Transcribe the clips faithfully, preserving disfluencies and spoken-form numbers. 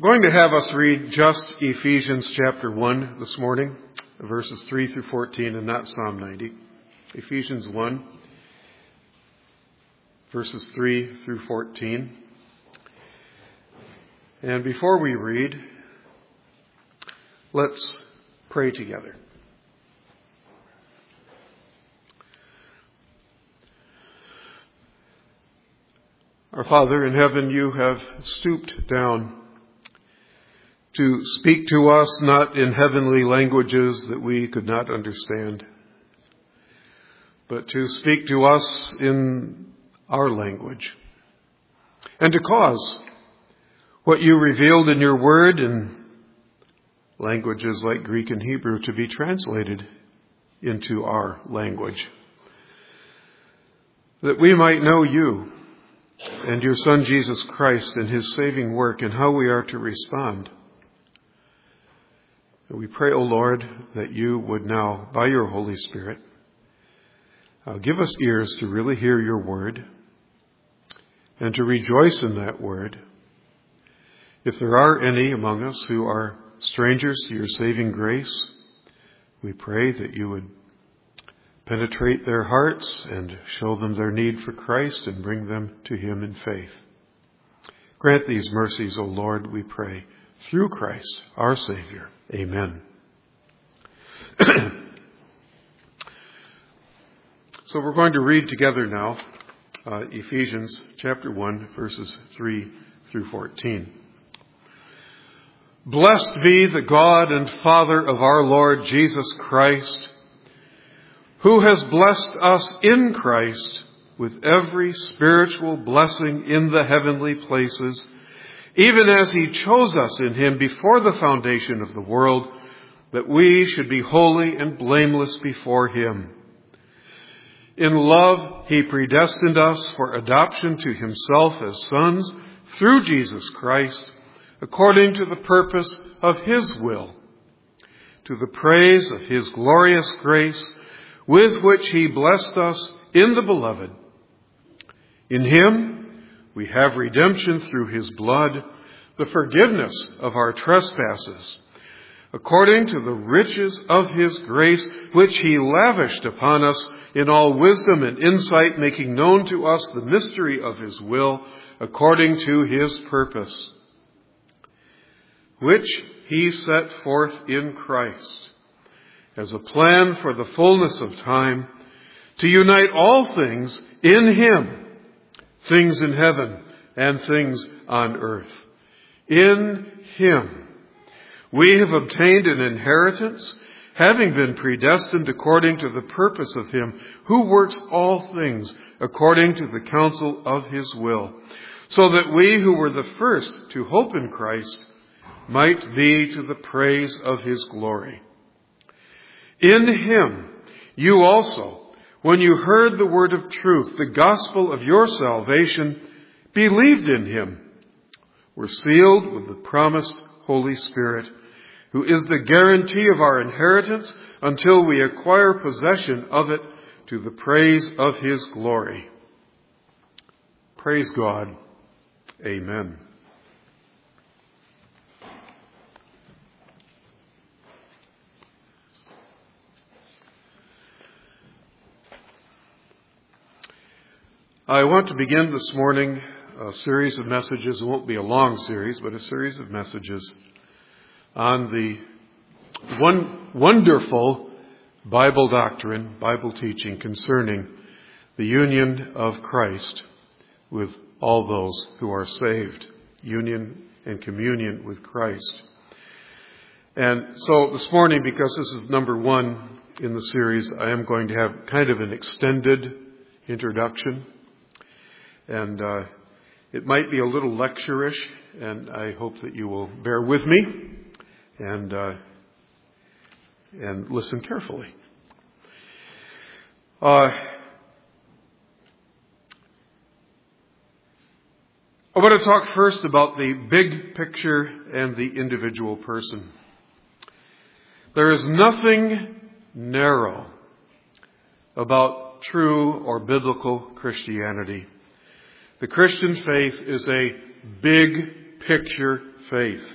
I'm going to have us read just Ephesians chapter one this morning, verses three through fourteen, and not Psalm ninety. Ephesians one, verses three through fourteen. And before we read, let's pray together. Our Father in heaven, you have stooped down to speak to us not in heavenly languages that we could not understand, but to speak to us in our language, and to cause what you revealed in your word in languages like Greek and Hebrew to be translated into our language, that we might know you and your Son Jesus Christ and his saving work and how we are to respond. We pray, O Lord, that you would now, by your Holy Spirit, uh, give us ears to really hear your word and to rejoice in that word. If there are any among us who are strangers to your saving grace, we pray that you would penetrate their hearts and show them their need for Christ and bring them to him in faith. Grant these mercies, O Lord, we pray, through Christ, our Savior. Amen. So we're going to read together now uh, Ephesians chapter one, verses three through fourteen. Blessed be the God and Father of our Lord Jesus Christ, who has blessed us in Christ with every spiritual blessing in the heavenly places, even as he chose us in him before the foundation of the world, that we should be holy and blameless before him. In love, he predestined us for adoption to himself as sons through Jesus Christ, according to the purpose of his will, to the praise of his glorious grace, with which he blessed us in the Beloved. In him we have redemption through his blood, the forgiveness of our trespasses, according to the riches of his grace, which he lavished upon us in all wisdom and insight, making known to us the mystery of his will, according to his purpose, which he set forth in Christ as a plan for the fullness of time, to unite all things in him, things in heaven and things on earth. In him we have obtained an inheritance, having been predestined according to the purpose of him who works all things according to the counsel of his will, so that we who were the first to hope in Christ might be to the praise of his glory. In him you also, when you heard the word of truth, the gospel of your salvation, believed in him, were sealed with the promised Holy Spirit, who is the guarantee of our inheritance until we acquire possession of it to the praise of his glory. Praise God. Amen. I want to begin this morning a series of messages. It won't be a long series, but a series of messages on the one wonderful Bible doctrine, Bible teaching concerning the union of Christ with all those who are saved. Union and communion with Christ. And so this morning, because this is number one in the series, I am going to have kind of an extended introduction. And uh, it might be a little lecture-ish, and I hope that you will bear with me and uh, and listen carefully. Uh, I want to talk first about the big picture and the individual person. There is nothing narrow about true or biblical Christianity. The Christian faith is a big picture faith.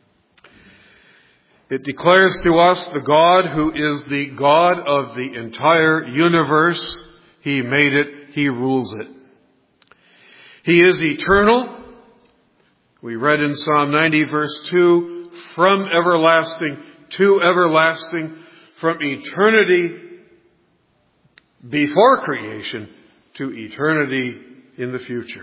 It declares to us the God who is the God of the entire universe. He made it. He rules it. He is eternal. We read in Psalm ninety verse two, from everlasting to everlasting, from eternity before creation to eternity in the future.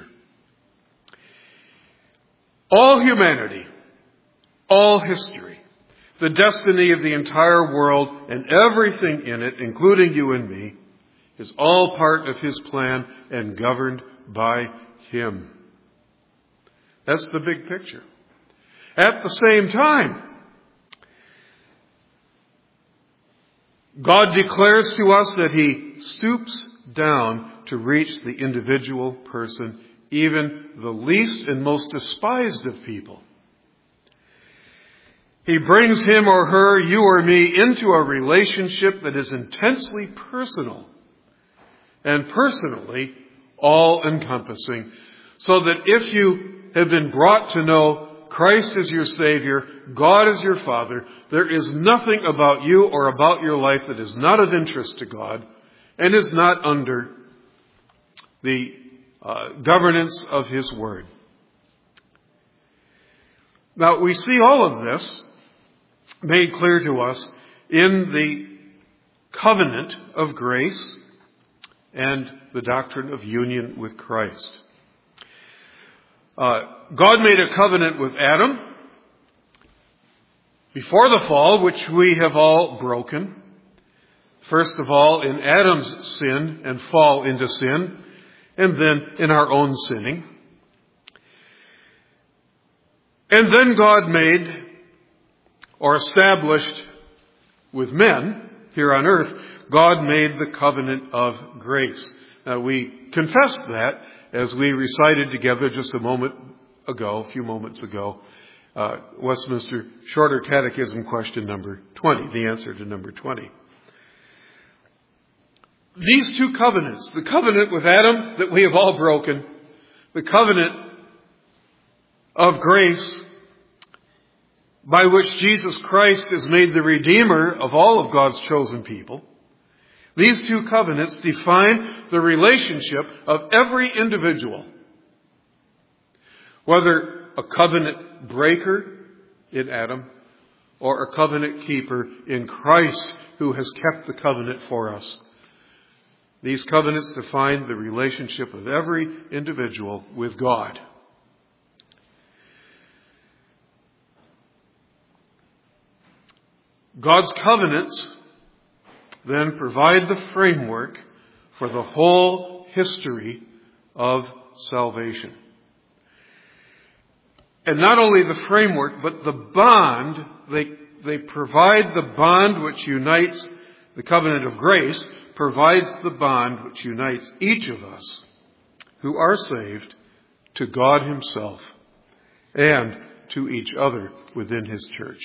All humanity, all history, the destiny of the entire world and everything in it, including you and me, is all part of His plan and governed by Him. That's the big picture. At the same time, God declares to us that He stoops down to reach the individual person, even the least and most despised of people. He brings him or her, you or me, into a relationship that is intensely personal and personally all-encompassing, so that if you have been brought to know Christ as your Savior, God as your Father, there is nothing about you or about your life that is not of interest to God and is not under the uh, governance of His Word. Now, we see all of this made clear to us in the covenant of grace and the doctrine of union with Christ. Uh, God made a covenant with Adam before the fall, which we have all broken. First of all, in Adam's sin and fall into sin, and then in our own sinning. And then God made or established with men here on earth, God made the covenant of grace. Now, we confessed that as we recited together just a moment ago, a few moments ago, uh, Westminster Shorter Catechism question number twenty, the answer to number twenty. These two covenants, the covenant with Adam that we have all broken, the covenant of grace by which Jesus Christ is made the Redeemer of all of God's chosen people, these two covenants define the relationship of every individual, whether a covenant breaker in Adam or a covenant keeper in Christ who has kept the covenant for us. These covenants define the relationship of every individual with God. God's covenants then provide the framework for the whole history of salvation. And not only the framework, but the bond, they, they provide the bond which unites, the covenant of grace provides the bond which unites each of us who are saved to God Himself and to each other within His church.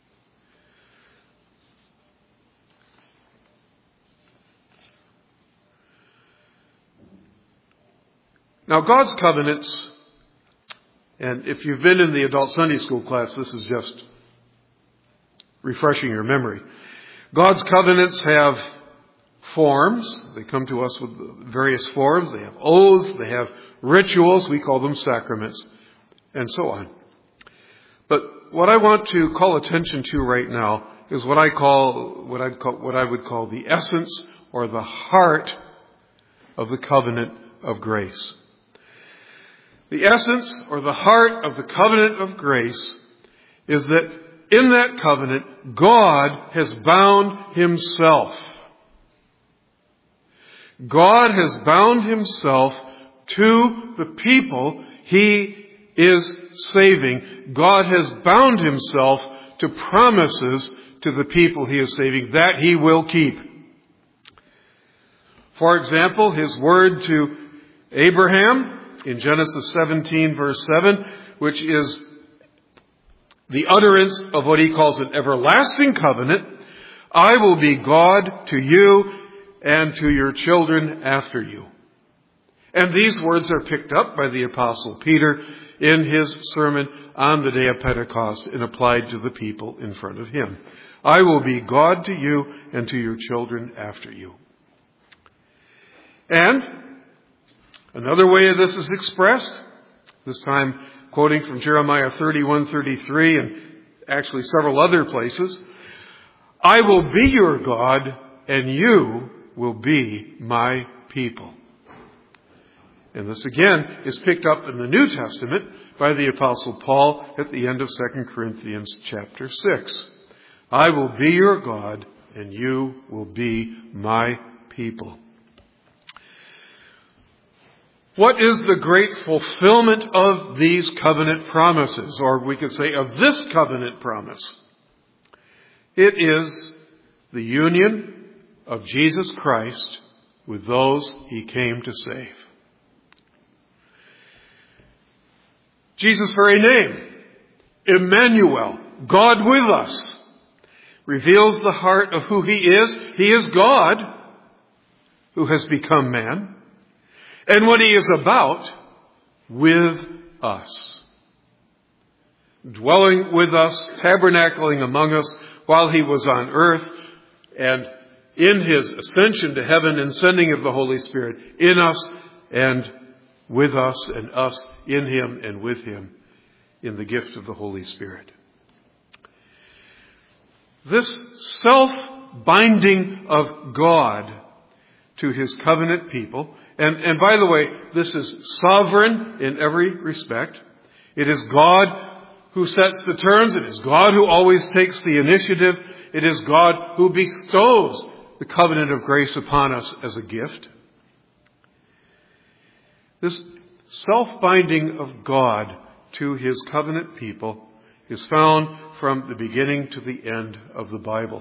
Now, God's covenants, and if you've been in the adult Sunday school class, this is just refreshing your memory. God's covenants have forms. They come to us with various forms. They have oaths. They have rituals. We call them sacraments, and so on. But what I want to call attention to right now is what I call what I call what I would call the essence or the heart of the covenant of grace. The essence or the heart of the covenant of grace is that in that covenant, God has bound Himself. God has bound Himself to the people He is saving. God has bound Himself to promises to the people He is saving that He will keep. For example, His word to Abraham in Genesis seventeen verse seven, which is the utterance of what He calls an everlasting covenant. I will be God to you and to your children after you. And these words are picked up by the Apostle Peter in his sermon on the day of Pentecost and applied to the people in front of him. I will be God to you and to your children after you. And another way this is expressed, this time quoting from Jeremiah thirty-one thirty-three and actually several other places, I will be your God and you will be my people. And this again is picked up in the New Testament by the Apostle Paul at the end of Second Corinthians chapter six. I will be your God and you will be my people. What is the great fulfillment of these covenant promises? Or we could say of this covenant promise. It is the union of Jesus Christ with those he came to save. Jesus' very name, Emmanuel, God with us, reveals the heart of who he is. He is God who has become man. And what he is about, with us. Dwelling with us, tabernacling among us while he was on earth, and in his ascension to heaven and sending of the Holy Spirit in us and with us and us in him and with him in the gift of the Holy Spirit. This self-binding of God to his covenant people, and, and by the way, this is sovereign in every respect. It is God who sets the terms. It is God who always takes the initiative. It is God who bestows the covenant of grace upon us as a gift. This self-binding of God to his covenant people is found from the beginning to the end of the Bible.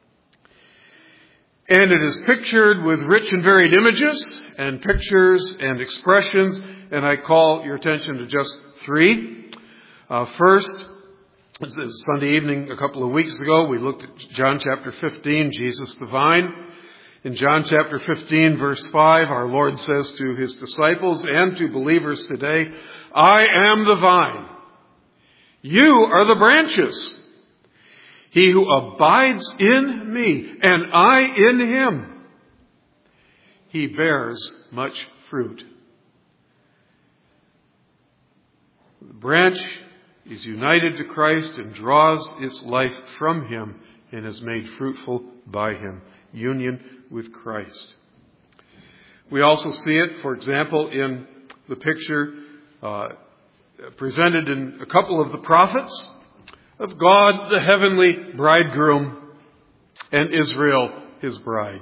And it is pictured with rich and varied images and pictures and expressions, and I call your attention to just three. Uh, first, Sunday evening a couple of weeks ago, we looked at John chapter fifteen, Jesus the vine. In John chapter fifteen, verse five, our Lord says to his disciples and to believers today, I am the vine. You are the branches. He who abides in me and I in him, he bears much fruit. The branch is united to Christ and draws its life from him and is made fruitful by him. Union with Christ. We also see it, for example, in the picture uh, presented in a couple of the prophets of God, the heavenly bridegroom, and Israel, his bride.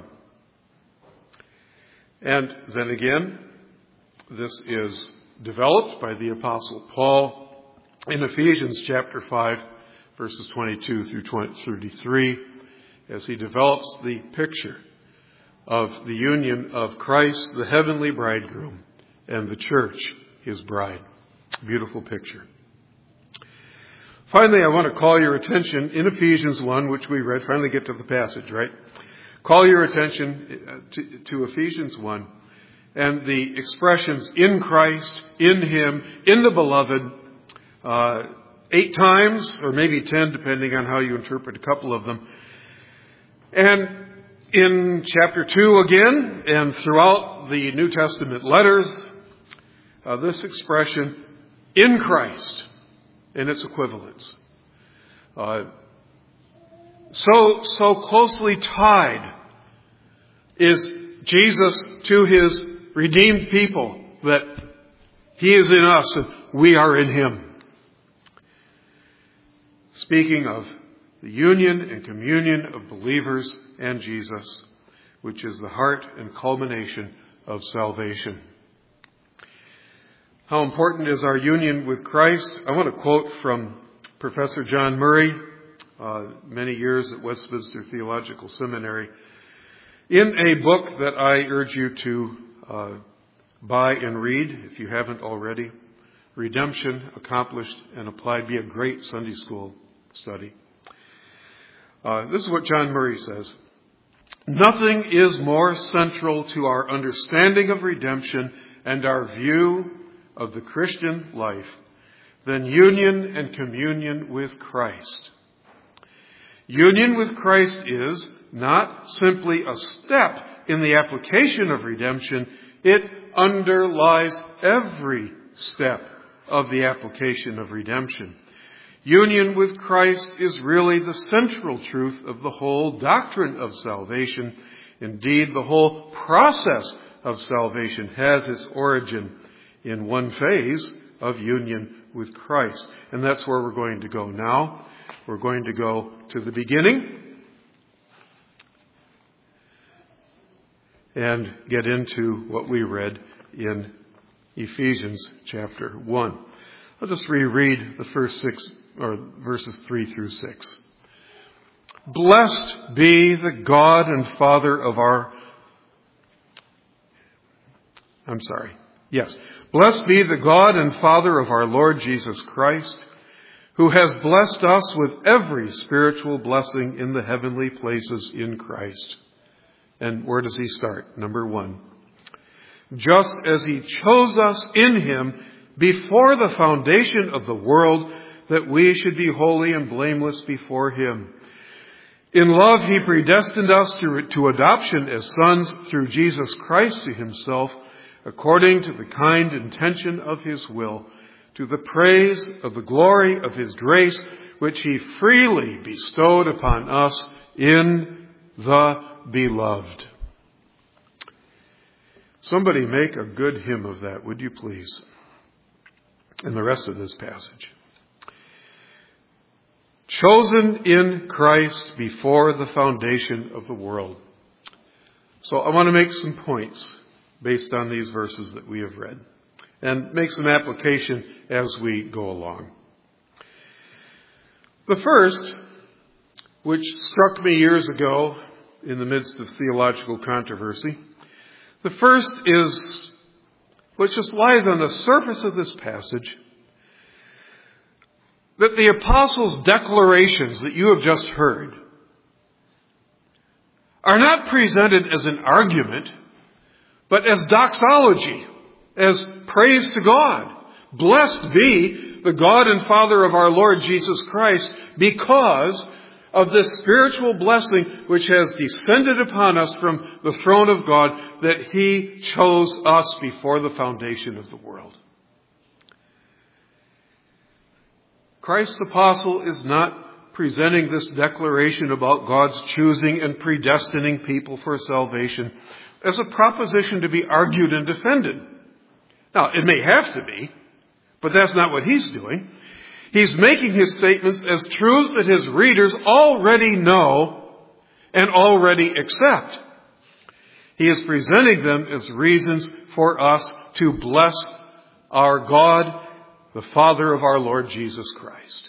And then again, this is developed by the Apostle Paul in Ephesians chapter five, verses twenty-two through thirty-three, as he develops the picture of the union of Christ, the heavenly bridegroom, and the church, his bride. Beautiful picture. Finally, I want to call your attention in Ephesians one, which we read. Finally get to the passage, right? Call your attention to, to Ephesians one and the expressions in Christ, in him, in the beloved, uh, eight times, or maybe ten, depending on how you interpret a couple of them. And in chapter two again, and throughout the New Testament letters, uh, this expression, in Christ, and its equivalents. Uh, so, so closely tied is Jesus to his redeemed people that he is in us and we are in him. Speaking of the union and communion of believers and Jesus, which is the heart and culmination of salvation. How important is our union with Christ? I want to quote from Professor John Murray, uh, many years at Westminster Theological Seminary, in a book that I urge you to uh, buy and read, if you haven't already, Redemption, Accomplished and Applied. Be a great Sunday school study. Uh, this is what John Murray says. Nothing is more central to our understanding of redemption and our view of the Christian life than union and communion with Christ. Union with Christ is not simply a step in the application of redemption. It underlies every step of the application of redemption. Union with Christ is really the central truth of the whole doctrine of salvation. Indeed, the whole process of salvation has its origin in one phase of union with Christ. And that's where we're going to go now. We're going to go to the beginning and get into what we read in Ephesians chapter one. I'll just reread the first six, or verses three through six. Blessed be the God and Father of our, I'm sorry, yes. Blessed be the God and Father of our Lord Jesus Christ, who has blessed us with every spiritual blessing in the heavenly places in Christ. And where does he start? Number one. Just as he chose us in him before the foundation of the world, that we should be holy and blameless before him. In love, he predestined us to, to adoption as sons through Jesus Christ to himself, according to the kind intention of his will, to the praise of the glory of his grace, which he freely bestowed upon us in the Beloved. Somebody make a good hymn of that, would you please? And the rest of this passage. Chosen in Christ before the foundation of the world. So I want to make some points based on these verses that we have read, and make some application as we go along. The first, which struck me years ago in the midst of theological controversy, the first is, which just lies on the surface of this passage, that the apostles' declarations that you have just heard are not presented as an argument, but as doxology, as praise to God. Blessed be the God and Father of our Lord Jesus Christ, because of this spiritual blessing which has descended upon us from the throne of God, that he chose us before the foundation of the world. Christ's apostle is not presenting this declaration about God's choosing and predestining people for salvation as a proposition to be argued and defended. Now, it may have to be, but that's not what he's doing. He's making his statements as truths that his readers already know and already accept. He is presenting them as reasons for us to bless our God, the Father of our Lord Jesus Christ.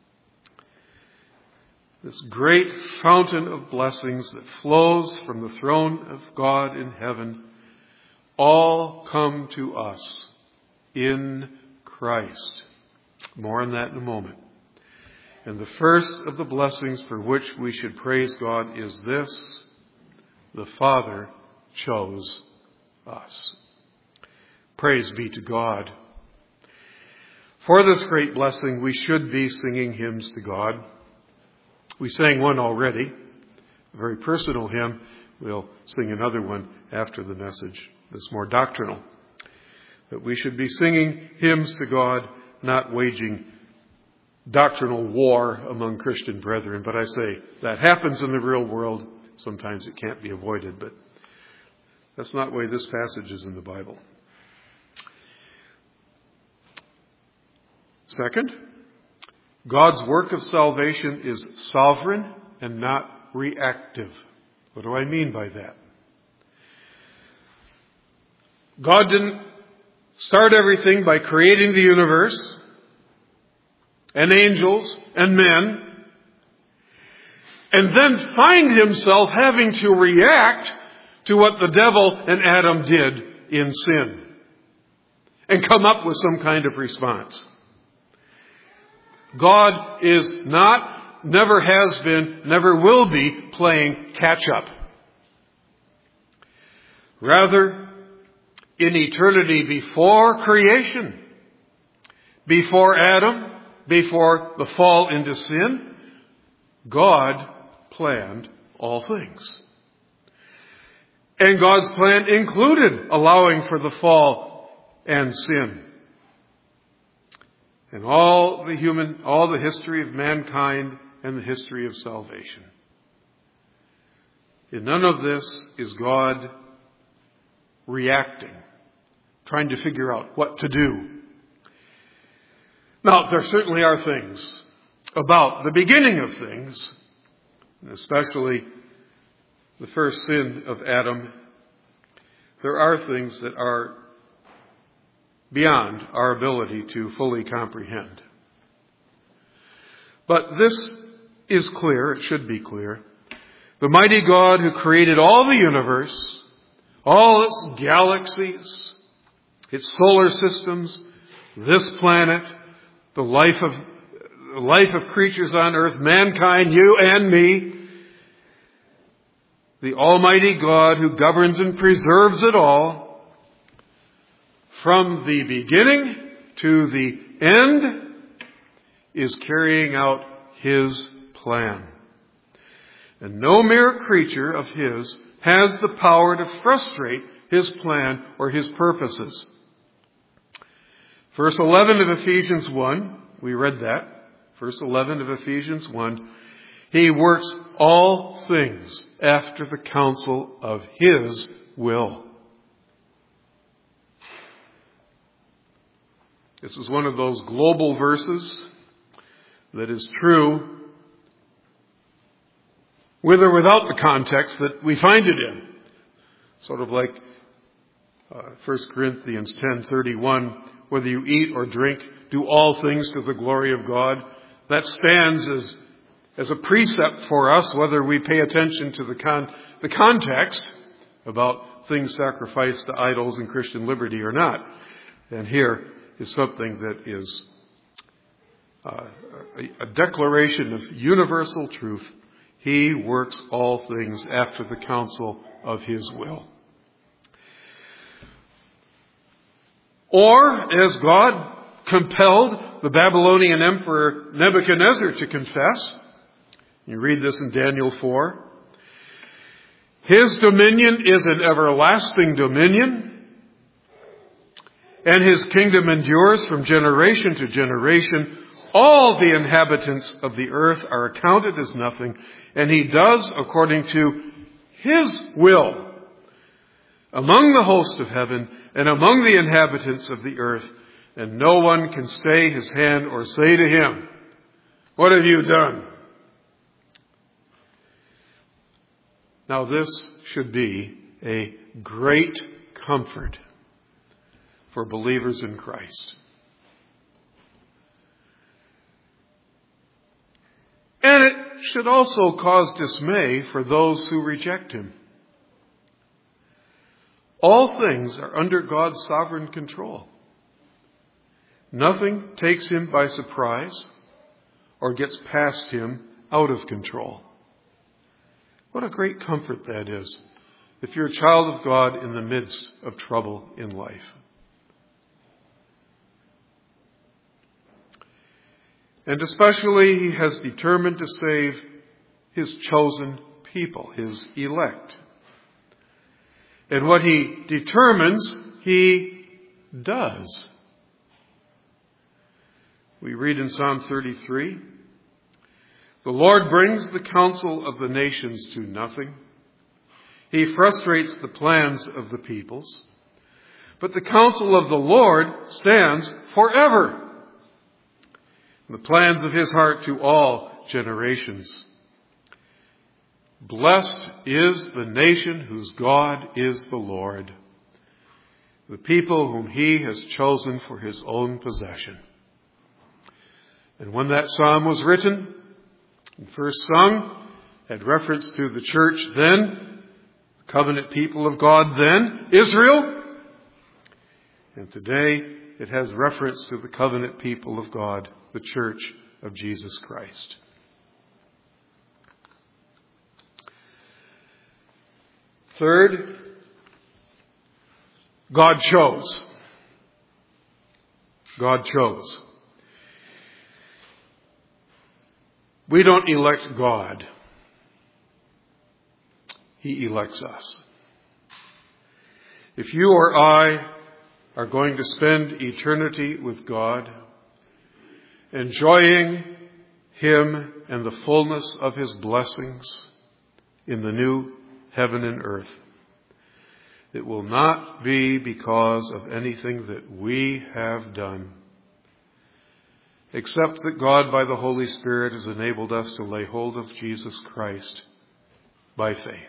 This great fountain of blessings that flows from the throne of God in heaven, all come to us in Christ. More on that in a moment. And the first of the blessings for which we should praise God is this: the Father chose us. Praise be to God. For this great blessing, we should be singing hymns to God. We sang one already, a very personal hymn. We'll sing another one after the message that's more doctrinal. That we should be singing hymns to God, not waging doctrinal war among Christian brethren. But I say, that happens in the real world. Sometimes it can't be avoided, but that's not the way this passage is in the Bible. Second, God's work of salvation is sovereign and not reactive. What do I mean by that? God didn't start everything by creating the universe and angels and men, and then find himself having to react to what the devil and Adam did in sin and come up with some kind of response. God is not, never has been, never will be playing catch up. Rather, in eternity before creation, Before Adam, before the fall into sin, God planned all things. And God's plan included allowing for the fall and sin. And all the human, all the history of mankind and the history of salvation. In none of this is God reacting, trying to figure out what to do. Now, there certainly are things about the beginning of things, especially the first sin of Adam. There are things that are beyond our ability to fully comprehend. But this is clear, it should be clear. The mighty God who created all the universe, all its galaxies, its solar systems, this planet, the life of the life of creatures on earth, mankind, you and me, the Almighty God who governs and preserves it all, from the beginning to the end, is carrying out His plan. And no mere creature of His has the power to frustrate His plan or His purposes. Verse eleven of Ephesians one, we read that. Verse eleven of Ephesians one, He works all things after the counsel of His will. This is one of those global verses that is true with or without the context that we find it in. Sort of like uh, First Corinthians ten thirty-one, whether you eat or drink, do all things to the glory of God. That stands as, as a precept for us, whether we pay attention to the, con, the context about things sacrificed to idols and Christian liberty or not. And here is something that is uh, a, a declaration of universal truth. He works all things after the counsel of His will. Or, as God compelled the Babylonian Emperor Nebuchadnezzar to confess, you read this in Daniel four, His dominion is an everlasting dominion, and His kingdom endures from generation to generation. All the inhabitants of the earth are accounted as nothing, and He does according to His will among the host of heaven and among the inhabitants of the earth, and no one can stay His hand or say to Him, what have you done? Now this should be a great comfort for believers in Christ. And it should also cause dismay for those who reject Him. All things are under God's sovereign control. Nothing takes Him by surprise or gets past Him out of control. What a great comfort that is, if you're a child of God in the midst of trouble in life. And especially He has determined to save His chosen people, His elect. And what He determines, He does. We read in Psalm thirty-three, the Lord brings the counsel of the nations to nothing. He frustrates the plans of the peoples. But the counsel of the Lord stands forever. The plans of His heart to all generations. Blessed is the nation whose God is the Lord, the people whom He has chosen for His own possession. And when that psalm was written and first sung, had reference to the church then, the covenant people of God then, Israel. And today it has reference to the covenant people of God, the church of Jesus Christ. Third, God chose. God chose. We don't elect God. He elects us. If you or I are going to spend eternity with God, enjoying Him and the fullness of His blessings in the new heaven and earth, it will not be because of anything that we have done, except that God by the Holy Spirit has enabled us to lay hold of Jesus Christ by faith.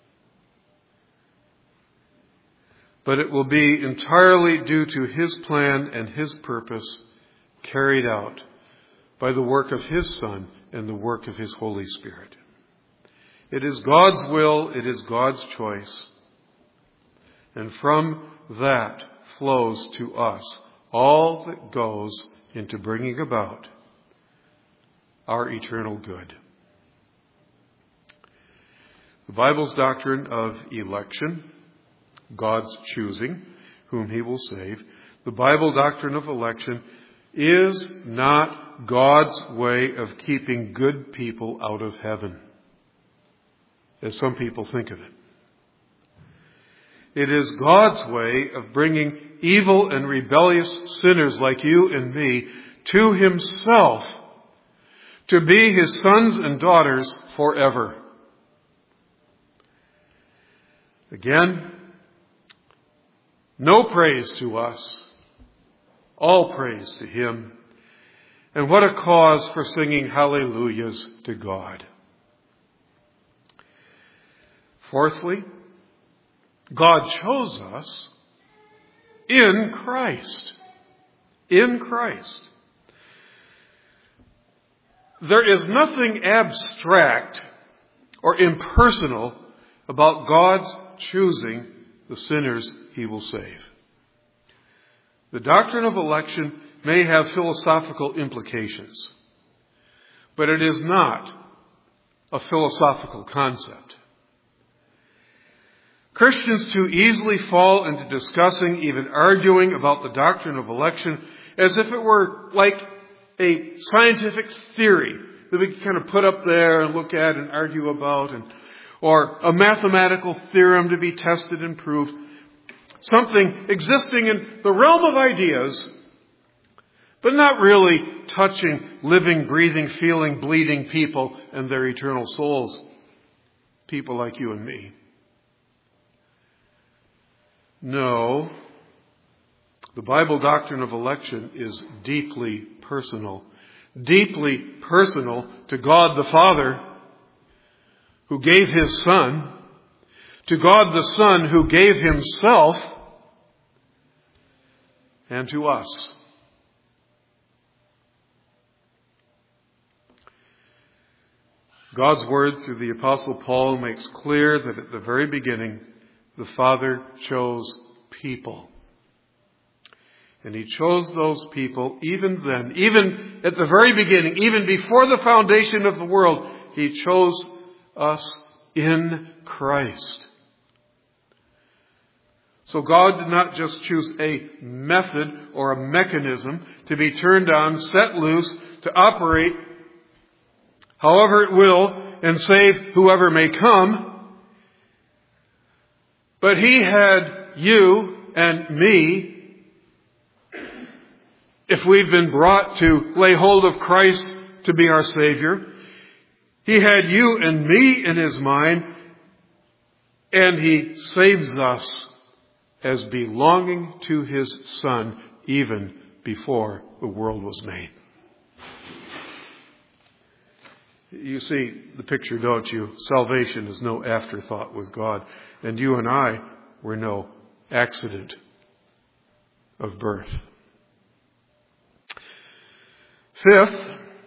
But it will be entirely due to His plan and His purpose carried out by the work of His Son and the work of His Holy Spirit. It is God's will, it is God's choice. And from that flows to us all that goes into bringing about our eternal good. The Bible's doctrine of election, God's choosing whom He will save, the Bible doctrine of election is not God's way of keeping good people out of heaven, as some people think of it. It is God's way of bringing evil and rebellious sinners like you and me to Himself to be His sons and daughters forever. Again, no praise to us, all praise to Him. And what a cause for singing hallelujahs to God. Fourthly, God chose us in Christ. In Christ. There is nothing abstract or impersonal about God's choosing the sinners He will save. The doctrine of election may have philosophical implications, but it is not a philosophical concept. Christians too easily fall into discussing, even arguing about the doctrine of election as if it were like a scientific theory that we can kind of put up there and look at and argue about, and or a mathematical theorem to be tested and proved. Something existing in the realm of ideas, but not really touching living, breathing, feeling, bleeding people and their eternal souls. People like you and me. No, the Bible doctrine of election is deeply personal. Deeply personal to God the Father, who gave His Son, to God the Son, who gave Himself, and to us. God's word through the Apostle Paul makes clear that at the very beginning, the Father chose people. And He chose those people even then, even at the very beginning, even before the foundation of the world, He chose us in Christ. So God did not just choose a method or a mechanism to be turned on, set loose, to operate however it will and save whoever may come. But He had you and me, if we've been brought to lay hold of Christ to be our Savior. He had you and me in His mind, and He saves us as belonging to His Son even before the world was made. You see the picture, don't you? Salvation is no afterthought with God. And you and I were no accident of birth. Fifth,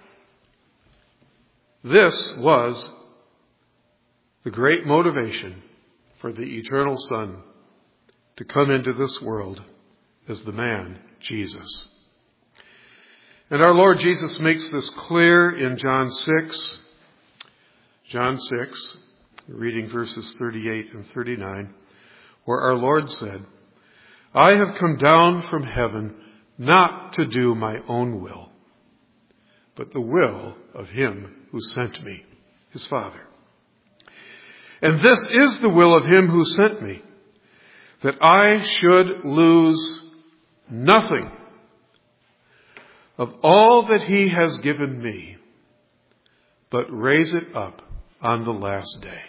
this was the great motivation for the eternal Son to come into this world as the man, Jesus. And our Lord Jesus makes this clear in John six. John six, reading verses thirty-eight and thirty-nine, where our Lord said, I have come down from heaven not to do my own will, but the will of him who sent me, his Father. And this is the will of him who sent me, that I should lose nothing of all that he has given me, but raise it up on the last day.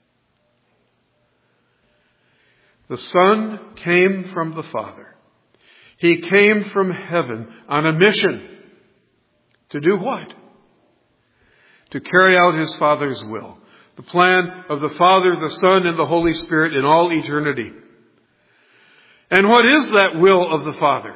The Son came from the Father. He came from heaven on a mission. To do what? To carry out his Father's will. The plan of the Father, the Son, and the Holy Spirit in all eternity. And what is that will of the Father?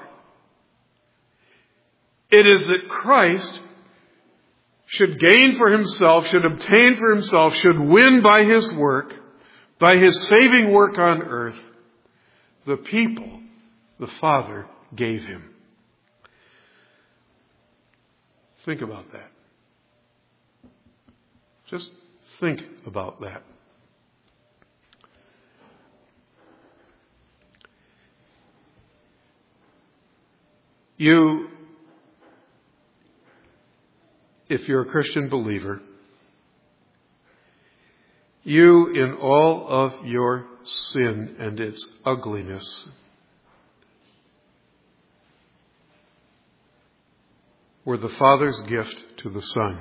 It is that Christ should gain for himself, should obtain for himself, should win by his work, by his saving work on earth, the people the Father gave him. Think about that. Just think about that. You, if you're a Christian believer, you in all of your sin and its ugliness were the Father's gift to the Son.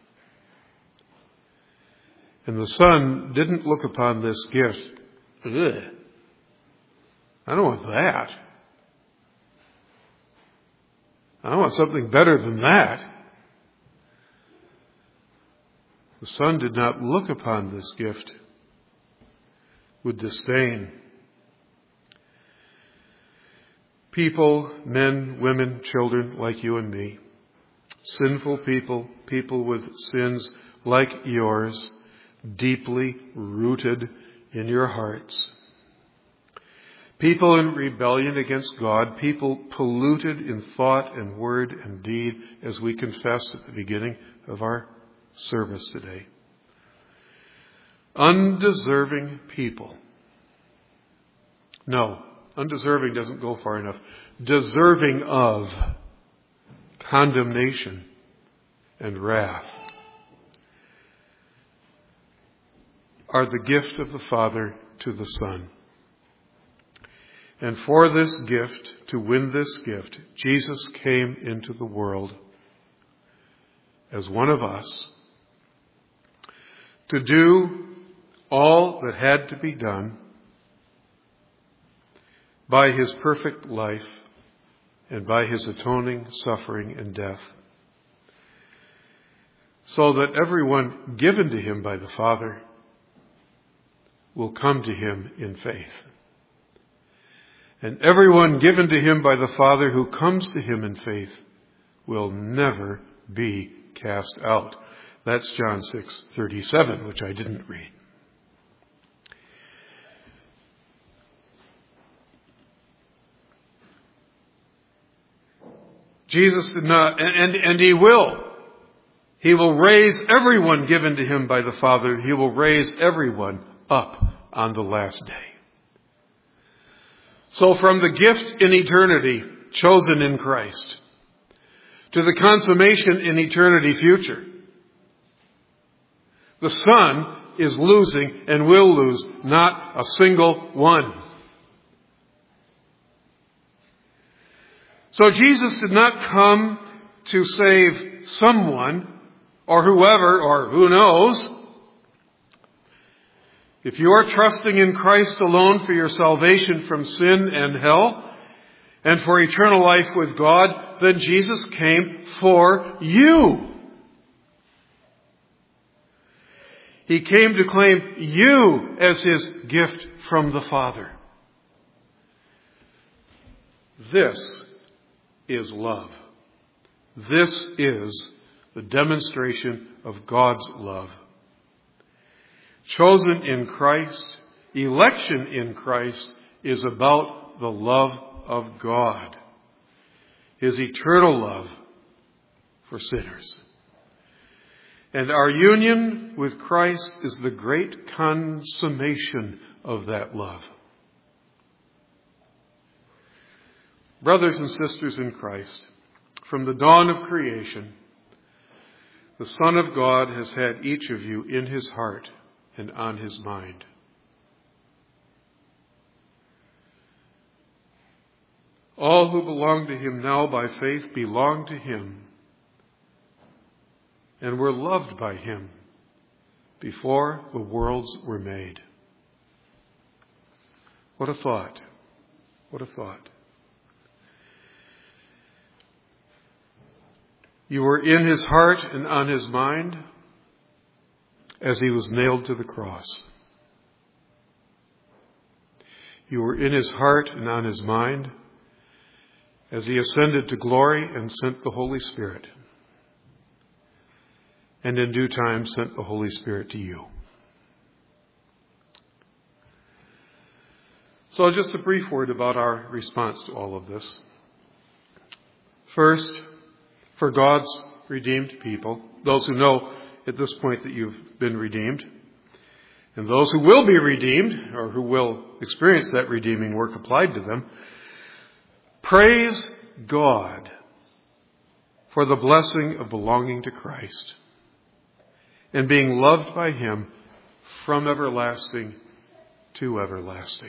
And the Son didn't look upon this gift, ugh, I don't want that. I want something better than that. The Son did not look upon this gift with disdain. People, men, women, children like you and me, sinful people, people with sins like yours, deeply rooted in your hearts. People in rebellion against God, people polluted in thought and word and deed, as we confessed at the beginning of our service today. Undeserving people. No, undeserving doesn't go far enough. Deserving of condemnation and wrath are the gift of the Father to the Son. And for this gift, to win this gift, Jesus came into the world as one of us to do all that had to be done by his perfect life and by his atoning suffering and death, so that everyone given to him by the Father will come to him in faith. And everyone given to him by the Father who comes to him in faith will never be cast out. That's John six thirty-seven, which I didn't read. Jesus did not, and, and he will. He will raise everyone given to him by the Father. He will raise everyone up on the last day. So from the gift in eternity, chosen in Christ, to the consummation in eternity future, the Son is losing and will lose not a single one. So Jesus did not come to save someone or whoever or who knows. If you are trusting in Christ alone for your salvation from sin and hell and for eternal life with God, then Jesus came for you. He came to claim you as his gift from the Father. This is love. This is the demonstration of God's love. Chosen in Christ, election in Christ is about the love of God. His eternal love for sinners. And our union with Christ is the great consummation of that love. Brothers and sisters in Christ, from the dawn of creation the Son of God has had each of you in his heart and on his mind. All who belong to him now by faith belong to him and were loved by him before the worlds were made. What a thought. What a thought. You were in his heart and on his mind as he was nailed to the cross. You were in his heart and on his mind as he ascended to glory and sent the Holy Spirit. And in due time sent the Holy Spirit to you. So just a brief word about our response to all of this. First, for God's redeemed people, those who know at this point that you've been redeemed, and those who will be redeemed, or who will experience that redeeming work applied to them, praise God for the blessing of belonging to Christ and being loved by him from everlasting to everlasting.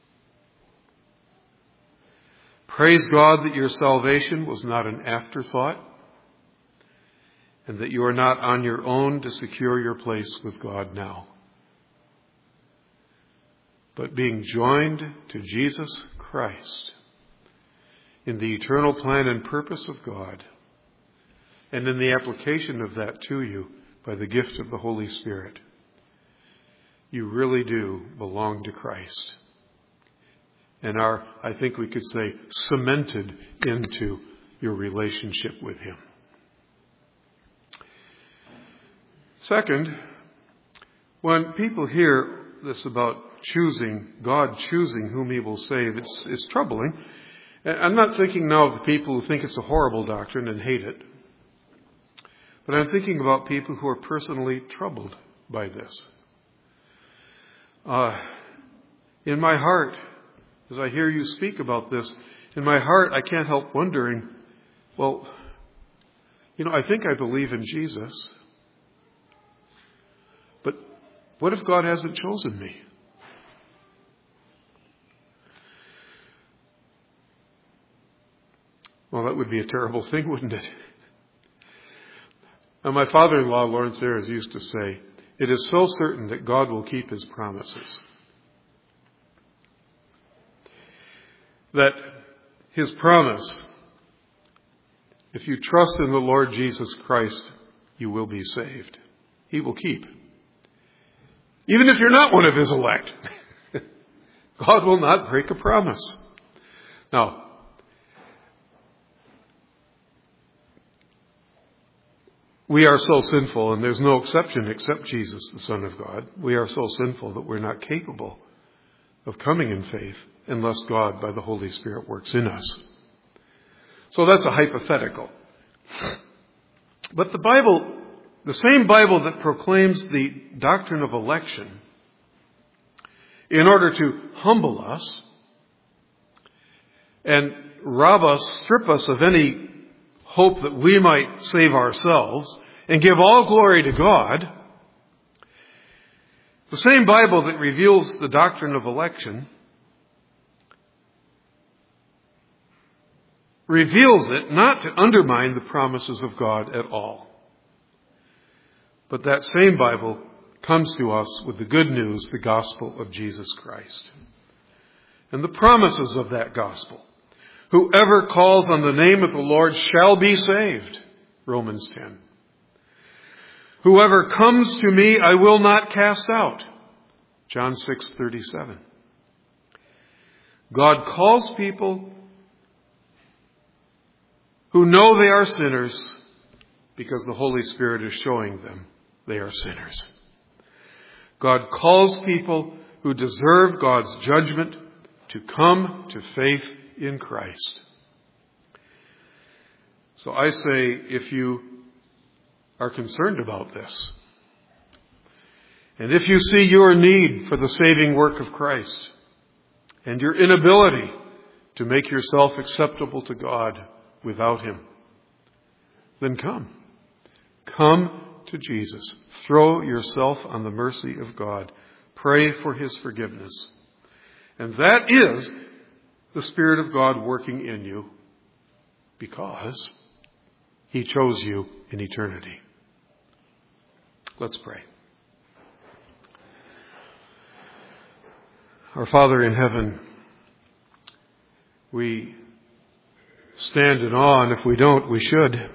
Praise God that your salvation was not an afterthought and that you are not on your own to secure your place with God now, but being joined to Jesus Christ in the eternal plan and purpose of God, and in the application of that to you by the gift of the Holy Spirit, you really do belong to Christ and are, I think we could say, cemented into your relationship with him. Second, when people hear this about choosing, God choosing whom he will save, it's, it's troubling. I'm not thinking now of the people who think it's a horrible doctrine and hate it, but I'm thinking about people who are personally troubled by this. Uh, in my heart, as I hear you speak about this, in my heart I can't help wondering, well, you know, I think I believe in Jesus, but what if God hasn't chosen me? Well, that would be a terrible thing, wouldn't it? And my father-in-law, Lawrence Ayres, used to say, it is so certain that God will keep his promises that his promise, if you trust in the Lord Jesus Christ, you will be saved. He will keep. Even if you're not one of his elect, God will not break a promise. Now, we are so sinful, and there's no exception except Jesus, the Son of God. We are so sinful that we're not capable of coming in faith unless God, by the Holy Spirit, works in us. So that's a hypothetical. But the Bible, the same Bible that proclaims the doctrine of election, in order to humble us and rob us, strip us of any hope that we might save ourselves and give all glory to God, the same Bible that reveals the doctrine of election reveals it not to undermine the promises of God at all. But that same Bible comes to us with the good news, the gospel of Jesus Christ. And the promises of that gospel. Whoever calls on the name of the Lord shall be saved. Romans ten. Whoever comes to me, I will not cast out. John six thirty-seven. God calls people who know they are sinners because the Holy Spirit is showing them they are sinners. God calls people who deserve God's judgment to come to faith in Christ. So I say, if you are concerned about this, and if you see your need for the saving work of Christ, and your inability to make yourself acceptable to God without him, then come. Come to Jesus. Throw yourself on the mercy of God. Pray for his forgiveness. And that is the Spirit of God working in you because he chose you in eternity. Let's pray. Our Father in heaven, we stand in awe, and if we don't, we should,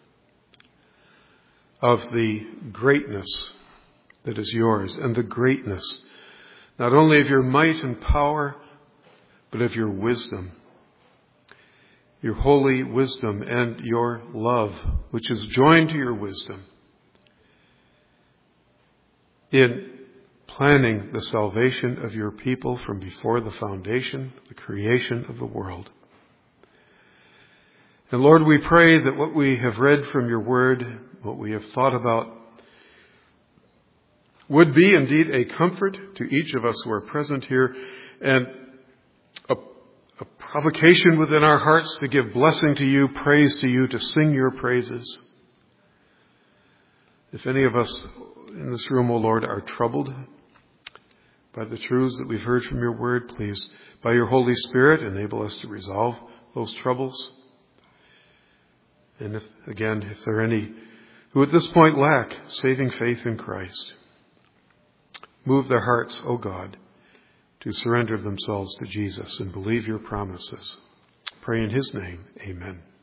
of the greatness that is yours and the greatness not only of your might and power, but of your wisdom, your holy wisdom and your love, which is joined to your wisdom in planning the salvation of your people from before the foundation, the creation of the world. And Lord, we pray that what we have read from your word, what we have thought about, would be indeed a comfort to each of us who are present here, and a, a provocation within our hearts to give blessing to you, praise to you, to sing your praises. If any of us in this room, O Lord, are troubled by the truths that we've heard from your word, please, by your Holy Spirit, enable us to resolve those troubles. And if, again, if there are any who at this point lack saving faith in Christ, move their hearts, O God, to surrender themselves to Jesus and believe your promises. Pray in his name. Amen.